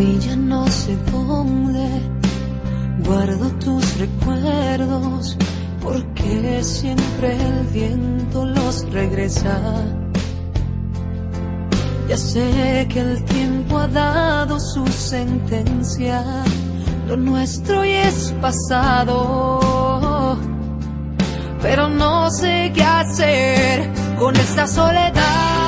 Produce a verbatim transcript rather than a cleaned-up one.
Hoy ya no sé dónde guardo tus recuerdos, porque siempre el viento los regresa. Ya sé que el tiempo ha dado su sentencia, lo nuestro ya es pasado, pero no sé qué hacer con esta soledad.